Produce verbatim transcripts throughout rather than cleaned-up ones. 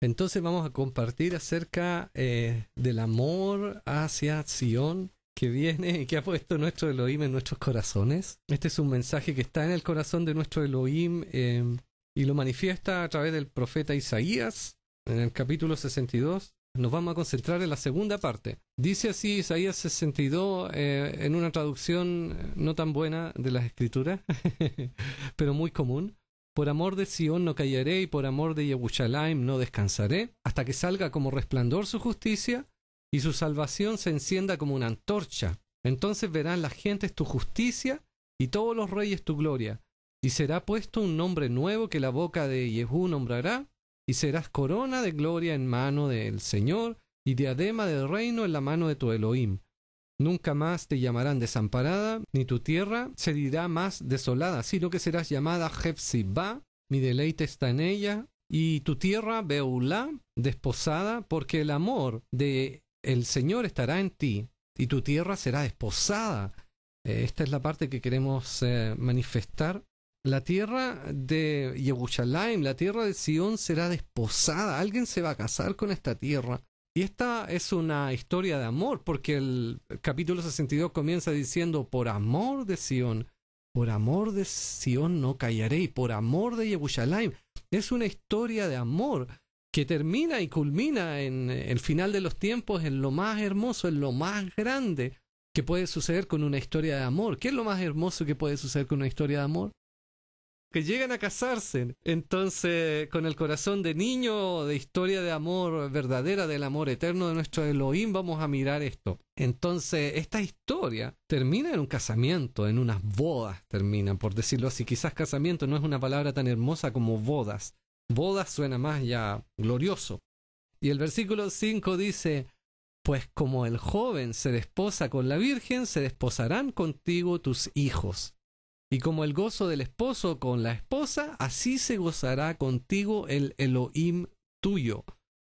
Entonces vamos a compartir acerca eh, del amor hacia Sion que viene y que ha puesto nuestro Elohim en nuestros corazones. Este es un mensaje que está en el corazón de nuestro Elohim eh, y lo manifiesta a través del profeta Isaías en el capítulo sesenta y dos. Nos vamos a concentrar en la segunda parte. Dice así Isaías sesenta y dos eh, en una traducción no tan buena de las escrituras, pero muy común. Por amor de Sion no callaré y por amor de Yerushalayim no descansaré, hasta que salga como resplandor su justicia y su salvación se encienda como una antorcha. Entonces verán las gentes tu justicia y todos los reyes tu gloria. Y será puesto un nombre nuevo que la boca de Jehú nombrará, y serás corona de gloria en mano del Señor y diadema del reino en la mano de tu Elohim. Nunca más te llamarán desamparada, ni tu tierra se dirá más desolada, sino que serás llamada Jefzibá, mi deleite está en ella, y tu tierra Beulá, desposada, porque el amor de el Señor estará en ti, y tu tierra será desposada. Eh, esta es la parte que queremos eh, manifestar. La tierra de Yerushalayim, la tierra de Sion será desposada. Alguien se va a casar con esta tierra. Y esta es una historia de amor, porque el capítulo sesenta y dos comienza diciendo, por amor de Sion, por amor de Sion no callaré, y por amor de Yerushalayim. Es una historia de amor que termina y culmina en el final de los tiempos, en lo más hermoso, en lo más grande que puede suceder con una historia de amor. ¿Qué es lo más hermoso que puede suceder con una historia de amor? Que llegan a casarse. Entonces, con el corazón de niño, de historia de amor verdadera, del amor eterno de nuestro Elohim, vamos a mirar esto. Entonces, esta historia termina en un casamiento, en unas bodas terminan, por decirlo así. Quizás casamiento no es una palabra tan hermosa como bodas. Bodas suena más ya glorioso. Y el versículo cinco dice, pues como el joven se desposa con la virgen, se desposarán contigo tus hijos. Y como el gozo del esposo con la esposa, así se gozará contigo el Elohim tuyo.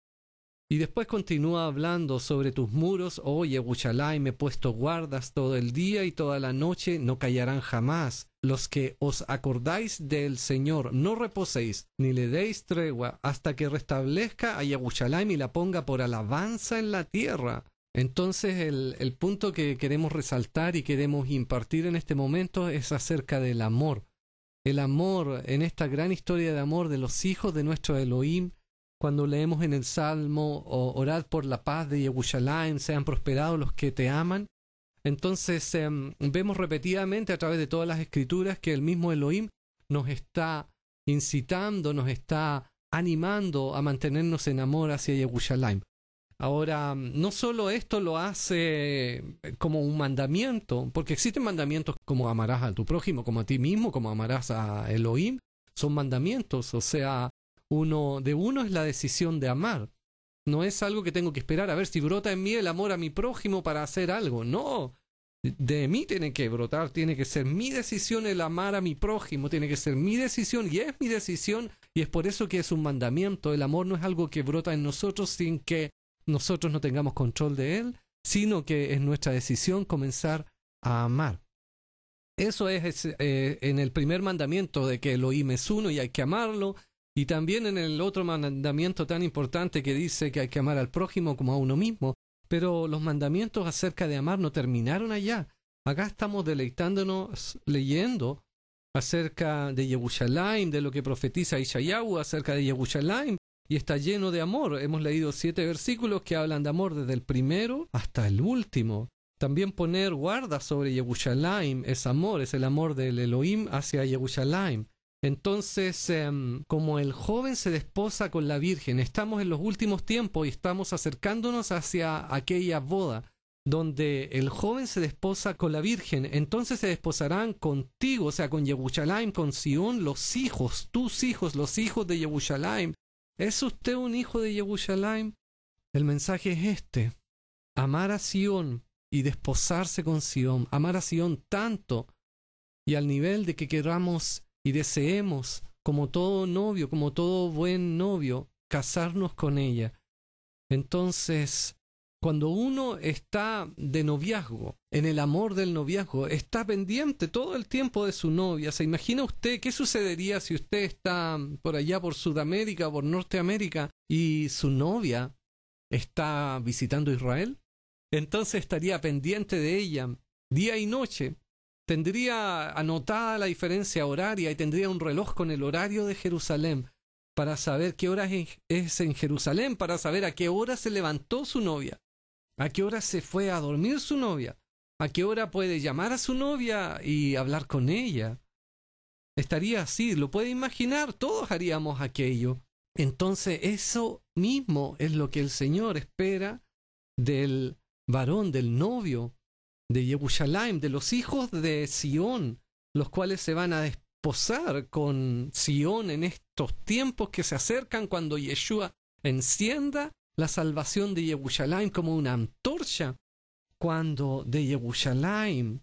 Y después continúa hablando sobre tus muros, oh Yerushalayim, he puesto guardas todo el día y toda la noche, no callarán jamás. Los que os acordáis del Señor, no reposéis, ni le deis tregua, hasta que restablezca a Yerushalayim y la ponga por alabanza en la tierra. Entonces el, el punto que queremos resaltar y queremos impartir en este momento es acerca del amor. El amor en esta gran historia de amor de los hijos de nuestro Elohim. Cuando leemos en el Salmo, oh, orad por la paz de Yerushalayim, sean prosperados los que te aman. Entonces eh, vemos repetidamente a través de todas las escrituras que el mismo Elohim nos está incitando, nos está animando a mantenernos en amor hacia Yerushalayim. Ahora, no solo esto lo hace como un mandamiento, porque existen mandamientos como amarás a tu prójimo, como a ti mismo, como amarás a Elohim, son mandamientos, o sea, uno de uno es la decisión de amar. No es algo que tengo que esperar a ver si brota en mí el amor a mi prójimo para hacer algo, no. De mí tiene que brotar, tiene que ser mi decisión el amar a mi prójimo, tiene que ser mi decisión y es mi decisión y es por eso que es un mandamiento. El amor no es algo que brota en nosotros sin que nosotros no tengamos control de él, sino que es nuestra decisión comenzar a amar. Eso es eh, en el primer mandamiento de que Elohim es uno y hay que amarlo, y también en el otro mandamiento tan importante que dice que hay que amar al prójimo como a uno mismo. Pero los mandamientos acerca de amar no terminaron allá. Acá estamos deleitándonos leyendo acerca de Yerushalayim, de lo que profetiza Ishayahu acerca de Yerushalayim, y está lleno de amor. Hemos leído siete versículos que hablan de amor desde el primero hasta el último. También poner guarda sobre Yerushalayim es amor, es el amor del Elohim hacia Yerushalayim. Entonces, eh, como el joven se desposa con la virgen, estamos en los últimos tiempos y estamos acercándonos hacia aquella boda donde el joven se desposa con la virgen. Entonces se desposarán contigo, o sea, con Yerushalayim, con Sion, los hijos, tus hijos, los hijos de Yerushalayim. ¿Es usted un hijo de Yerushalayim? El mensaje es este: amar a Sion y desposarse con Sion, amar a Sion tanto y al nivel de que queramos y deseemos, como todo novio, como todo buen novio, casarnos con ella. Entonces, Cuando uno está de noviazgo, en el amor del noviazgo, está pendiente todo el tiempo de su novia. ¿Se imagina usted qué sucedería si usted está por allá por Sudamérica, por Norteamérica, y su novia está visitando Israel? Entonces estaría pendiente de ella día y noche. Tendría anotada la diferencia horaria y tendría un reloj con el horario de Jerusalén para saber qué hora es en Jerusalén, para saber a qué hora se levantó su novia, a qué hora se fue a dormir su novia, a qué hora puede llamar a su novia y hablar con ella. Estaría así, lo puede imaginar, todos haríamos aquello. Entonces eso mismo es lo que el Señor espera del varón, del novio de Yerushalayim, de los hijos de Sión, los cuales se van a desposar con Sión en estos tiempos que se acercan, cuando Yeshua encienda la salvación de Yerushalayim como una antorcha, cuando de Yerushalayim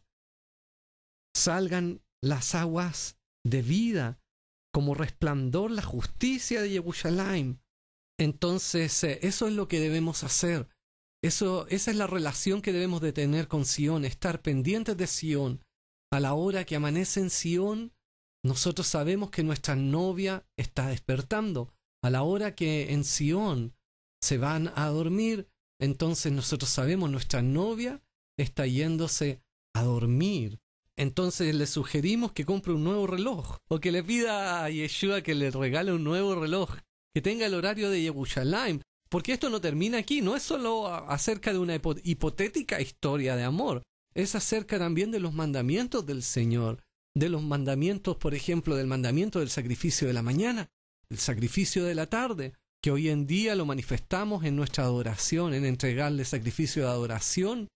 salgan las aguas de vida, como resplandor la justicia de Yerushalayim. Entonces eh, eso es lo que debemos hacer. Eso, esa es la relación que debemos de tener con Sión, estar pendientes de Sión. A la hora que amanece en Sión, nosotros sabemos que nuestra novia está despertando. A la hora que en Sión se van a dormir, entonces nosotros sabemos nuestra novia está yéndose a dormir. Entonces le sugerimos que compre un nuevo reloj, o que le pida a Yeshua que le regale un nuevo reloj, que tenga el horario de Yerushalayim. Porque esto no termina aquí, no es solo acerca de una hipotética historia de amor, es acerca también de los mandamientos del Señor, de los mandamientos, por ejemplo, del mandamiento del sacrificio de la mañana, el sacrificio de la tarde, que hoy en día lo manifestamos en nuestra adoración, en entregarle sacrificio de adoración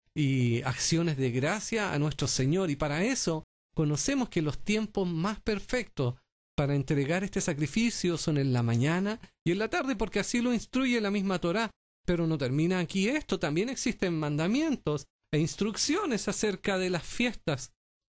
y acciones de gracia a nuestro Señor. Y para eso conocemos que los tiempos más perfectos para entregar este sacrificio son en la mañana y en la tarde, porque así lo instruye la misma Torá. Pero no termina aquí esto, también existen mandamientos e instrucciones acerca de las fiestas.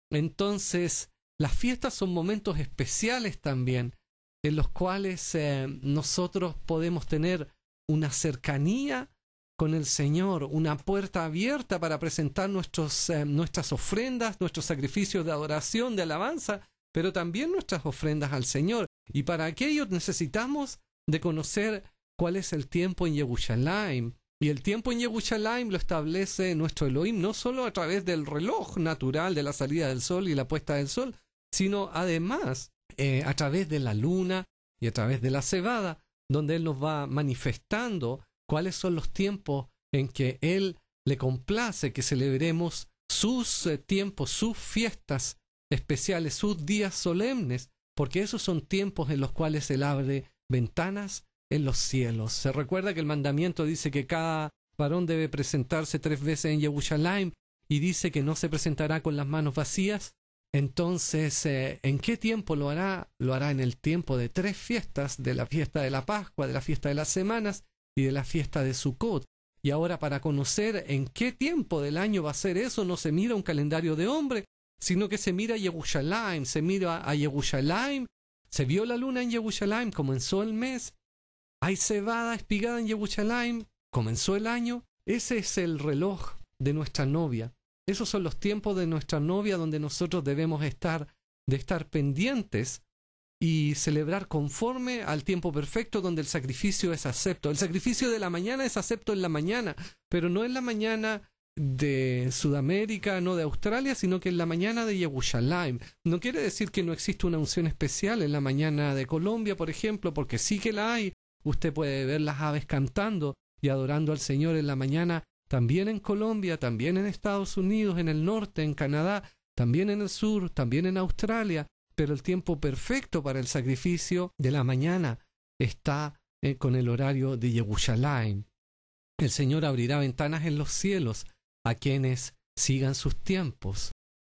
Entonces, las fiestas son momentos especiales también, en los cuales eh, nosotros podemos tener una cercanía con el Señor, una puerta abierta para presentar nuestros, eh, nuestras ofrendas, nuestros sacrificios de adoración, de alabanza, pero también nuestras ofrendas al Señor. Y para aquello necesitamos de conocer cuál es el tiempo en Yerushalayim. Y el tiempo en Yerushalayim lo establece nuestro Elohim, no solo a través del reloj natural de la salida del sol y la puesta del sol, sino además eh, a través de la luna y a través de la cebada, donde Él nos va manifestando cuáles son los tiempos en que Él le complace que celebremos sus eh, tiempos, sus fiestas especiales, sus días solemnes, porque esos son tiempos en los cuales Él abre ventanas en los cielos. Se recuerda que el mandamiento dice que cada varón debe presentarse tres veces en Yerushalayim y dice que no se presentará con las manos vacías. Entonces, eh, ¿en qué tiempo lo hará? Lo hará en el tiempo de tres fiestas, de la fiesta de la Pascua, de la fiesta de las semanas y de la fiesta de Sukkot. Y ahora, para conocer en qué tiempo del año va a ser eso, no se mira un calendario de hombre, sino que se mira a Yerushalayim, se mira a Yerushalayim, se vio la luna en Yerushalayim, comenzó el mes, hay cebada espigada en Yerushalayim, comenzó el año. Ese es el reloj de nuestra novia. Esos son los tiempos de nuestra novia donde nosotros debemos estar, de estar pendientes y celebrar conforme al tiempo perfecto donde el sacrificio es acepto. El sacrificio de la mañana es acepto en la mañana, pero no en la mañana de Sudamérica, no de Australia, sino que en la mañana de Yerushalayim. No quiere decir que no existe una unción especial en la mañana de Colombia, por ejemplo, porque sí que la hay. Usted puede ver las aves cantando y adorando al Señor en la mañana, también en Colombia, también en Estados Unidos, en el norte, en Canadá, también en el sur, también en Australia, pero el tiempo perfecto para el sacrificio de la mañana está eh, con el horario de Yerushalayim. El Señor abrirá ventanas en los cielos a quienes sigan sus tiempos.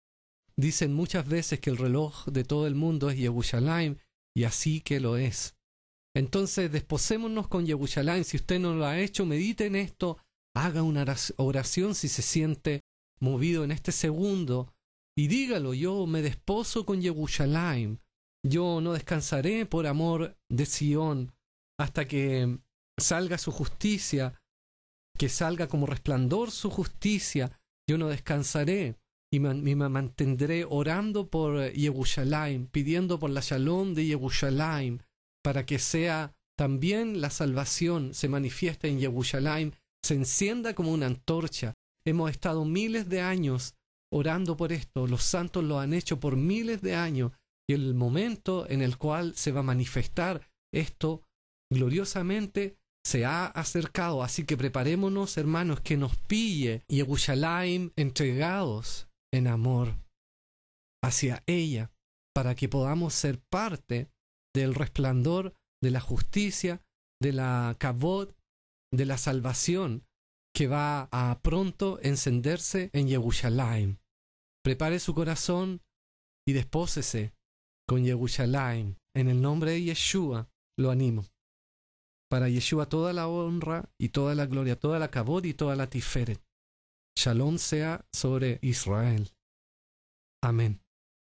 Dicen muchas veces que el reloj de todo el mundo es Yerushalayim, y así que lo es. Entonces desposémonos con Yerushalayim. Si usted no lo ha hecho, medite en esto, haga una oración si se siente movido en este segundo, y dígalo: yo me desposo con Yerushalayim, yo no descansaré por amor de Sión hasta que salga su justicia, que salga como resplandor su justicia. Yo no descansaré y me, y me mantendré orando por Yerushalayim, pidiendo por la Shalom de Yerushalayim, para que sea también la salvación, se manifieste en Yerushalayim, se encienda como una antorcha. Hemos estado miles de años orando por esto, los santos lo han hecho por miles de años, y el momento en el cual se va a manifestar esto gloriosamente se ha acercado. Así que preparémonos, hermanos, que nos pille Yerushalayim entregados en amor hacia ella, para que podamos ser parte del resplandor de la justicia, de la kavod, de la salvación que va a pronto encenderse en Yerushalayim. Prepare su corazón y despósese con Yerushalayim. En el nombre de Yeshua lo animo. Para Yeshua toda la honra y toda la gloria, toda la kavod y toda la tiferet. Shalom sea sobre Israel. Amén.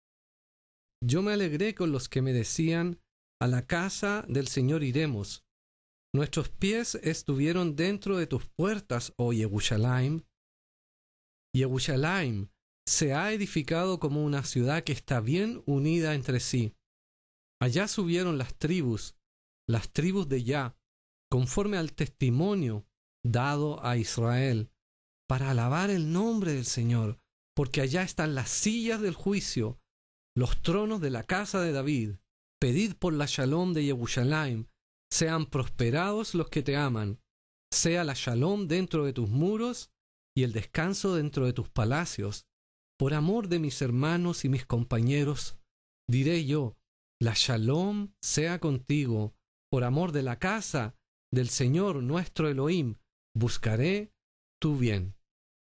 Yo me alegré con los que me decían: a la casa del Señor iremos. Nuestros pies estuvieron dentro de tus puertas, oh Yerushalayim. Yerushalayim se ha edificado como una ciudad que está bien unida entre sí. Allá subieron las tribus, las tribus de Yah, conforme al testimonio dado a Israel, para alabar el nombre del Señor, porque allá están las sillas del juicio, los tronos de la casa de David. Pedid por la Shalom de Yerushalayim, sean prosperados los que te aman, sea la Shalom dentro de tus muros y el descanso dentro de tus palacios. Por amor de mis hermanos y mis compañeros, diré yo, la Shalom sea contigo. Por amor de la casa del Señor nuestro Elohim, buscaré tu bien.